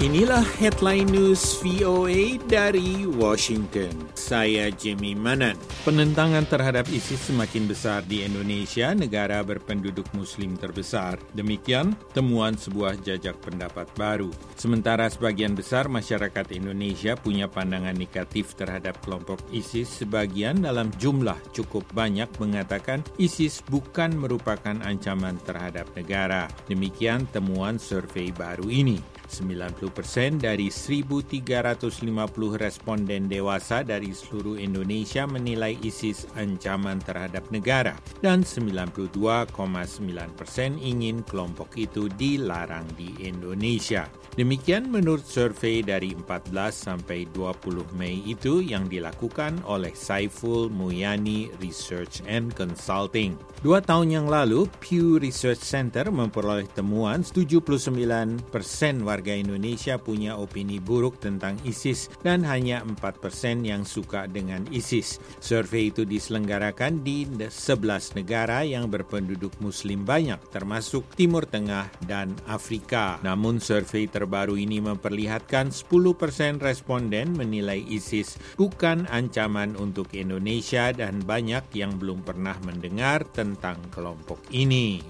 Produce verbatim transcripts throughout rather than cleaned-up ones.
Inilah headline news V O A dari Washington. Saya Jimmy Manan. Penentangan terhadap ISIS semakin besar di Indonesia, negara berpenduduk muslim terbesar. Demikian temuan sebuah jajak pendapat baru. Sementara sebagian besar masyarakat Indonesia punya pandangan negatif terhadap kelompok ISIS, sebagian dalam jumlah cukup banyak mengatakan ISIS bukan merupakan ancaman terhadap negara. Demikian temuan survei baru ini. sembilan puluh persen dari seribu tiga ratus lima puluh responden dewasa dari seluruh Indonesia menilai ISIS ancaman terhadap negara dan sembilan puluh dua koma sembilan persen ingin kelompok itu dilarang di Indonesia. Demikian menurut survei dari empat belas sampai dua puluh Mei itu yang dilakukan oleh Saiful Muyani Research and Consulting. Dua tahun yang lalu, Pew Research Center memperoleh temuan tujuh puluh sembilan persen warga Indonesia punya opini buruk tentang ISIS dan hanya empat persen yang suka dengan ISIS. Survei itu diselenggarakan di sebelas negara yang berpenduduk muslim banyak, termasuk Timur Tengah dan Afrika. Namun survei terbaru ini memperlihatkan sepuluh persen responden menilai ISIS bukan ancaman untuk Indonesia dan banyak yang belum pernah mendengar tentang kelompok ini.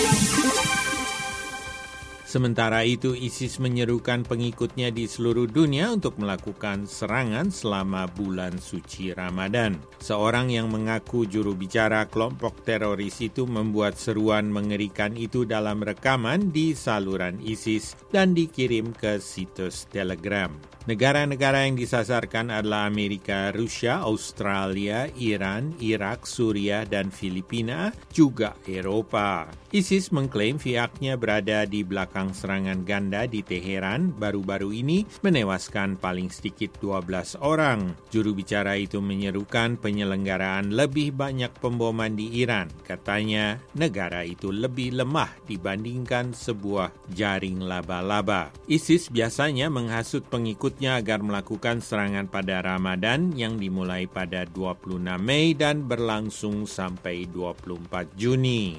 Sementara itu, ISIS menyerukan pengikutnya di seluruh dunia untuk melakukan serangan selama bulan suci Ramadan. Seorang yang mengaku juru bicara kelompok teroris itu membuat seruan mengerikan itu dalam rekaman di saluran ISIS dan dikirim ke situs Telegram. Negara-negara yang disasarkan adalah Amerika, Rusia, Australia, Iran, Irak, Suriah, dan Filipina, juga Eropa. ISIS mengklaim pihaknya berada di belakang serangan ganda di Teheran baru-baru ini menewaskan paling sedikit dua belas orang. Juru bicara itu menyerukan penyelenggaraan lebih banyak pemboman di Iran. Katanya negara itu lebih lemah dibandingkan sebuah jaring laba-laba. ISIS biasanya menghasut pengikutnya agar melakukan serangan pada Ramadan yang dimulai pada dua puluh enam Mei dan berlangsung sampai dua puluh empat Juni.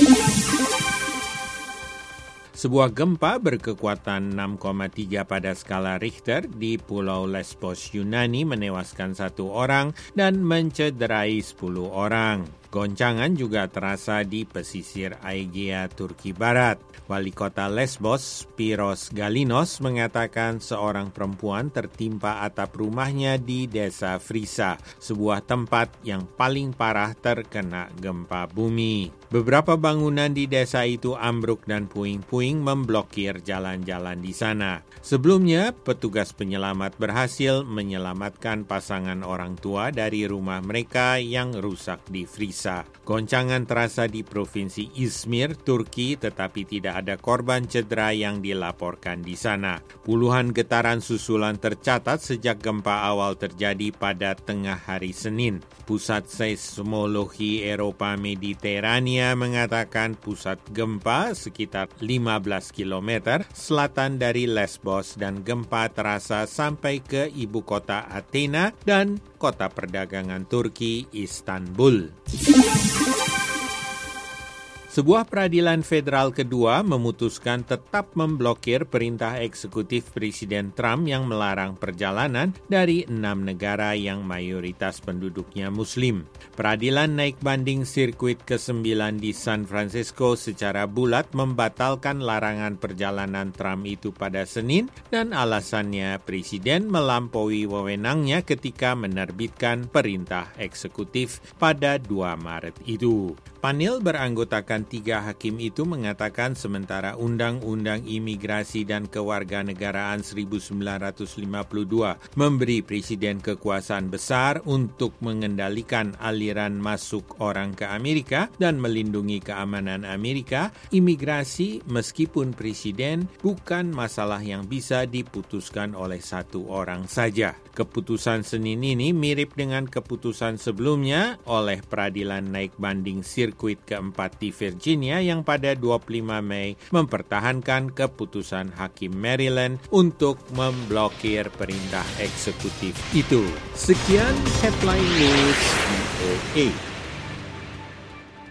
Sebuah gempa berkekuatan enam koma tiga pada skala Richter di Pulau Lesbos, Yunani menewaskan satu orang dan mencederai sepuluh orang. Goncangan juga terasa di pesisir Aegea, Turki Barat. Wali kota Lesbos, Spiros Galinos, mengatakan seorang perempuan tertimpa atap rumahnya di desa Frisa, sebuah tempat yang paling parah terkena gempa bumi. Beberapa bangunan di desa itu ambruk dan puing-puing memblokir jalan-jalan di sana. Sebelumnya, petugas penyelamat berhasil menyelamatkan pasangan orang tua dari rumah mereka yang rusak di Frisa. Goncangan terasa di Provinsi Izmir, Turki, tetapi tidak ada korban cedera yang dilaporkan di sana. Puluhan getaran susulan tercatat sejak gempa awal terjadi pada tengah hari Senin. Pusat Seismologi Eropa Mediterania mengatakan pusat gempa sekitar lima belas kilometer selatan dari Lesbos dan gempa terasa sampai ke ibu kota Athena dan kota perdagangan Turki, Istanbul. Sebuah peradilan federal kedua memutuskan tetap memblokir perintah eksekutif Presiden Trump yang melarang perjalanan dari enam negara yang mayoritas penduduknya Muslim. Peradilan naik banding sirkuit kesembilan di San Francisco secara bulat membatalkan larangan perjalanan Trump itu pada Senin dan alasannya Presiden melampaui wewenangnya ketika menerbitkan perintah eksekutif pada dua Maret itu. Panel beranggotakan tiga hakim itu mengatakan sementara Undang-Undang Imigrasi dan Kewarganegaraan seribu sembilan ratus lima puluh dua memberi presiden kekuasaan besar untuk mengendalikan aliran masuk orang ke Amerika dan melindungi keamanan Amerika, imigrasi meskipun presiden bukan masalah yang bisa diputuskan oleh satu orang saja. Keputusan Senin ini mirip dengan keputusan sebelumnya oleh peradilan naik banding sirkuit keempat di Virginia yang pada dua puluh lima Mei mempertahankan keputusan Hakim Maryland untuk memblokir perintah eksekutif itu. Sekian headline news V O A.